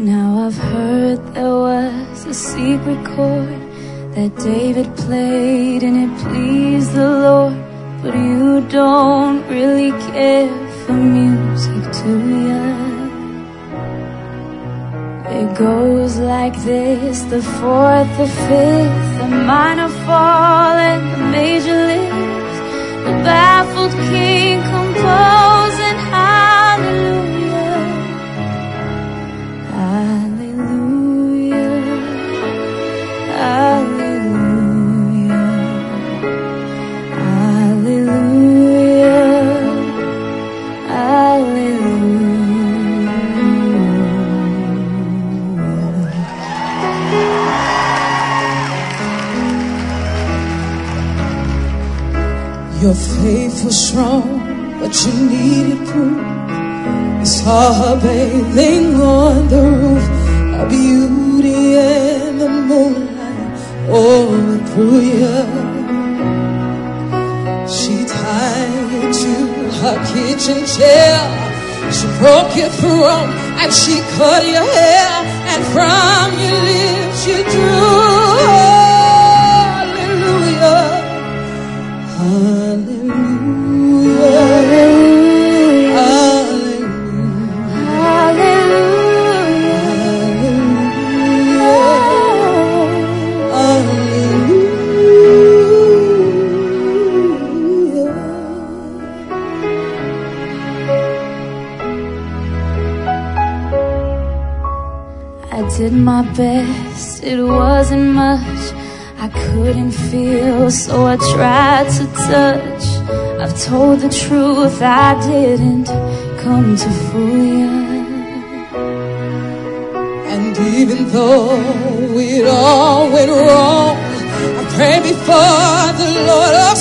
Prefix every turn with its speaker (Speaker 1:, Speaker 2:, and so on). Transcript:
Speaker 1: Now I've heard there was a secret chord that David played and it pleased the Lord. But you don't really care for music, do ya? It goes like this: the fourth, the fifth, the minor fall and the major lifts. The baffled king composing hallelujah, hallelujah, hallelujah, hallelujah, hallelujah.
Speaker 2: Your faith was strong, but you needed proof. You saw her bathing on the roof, a beauty in the moonlight, oh, through you. She tied you to her kitchen chair, she broke your throne, and she cut your hair, and from your lips you drew hallelujah. Hallelujah, hallelujah, hallelujah, hallelujah.
Speaker 1: I did my best, it wasn't much. I couldn't feel, so I tried to touch. I've told the truth, I didn't come to fool you.
Speaker 2: And even though it all went wrong, I prayed before the Lord.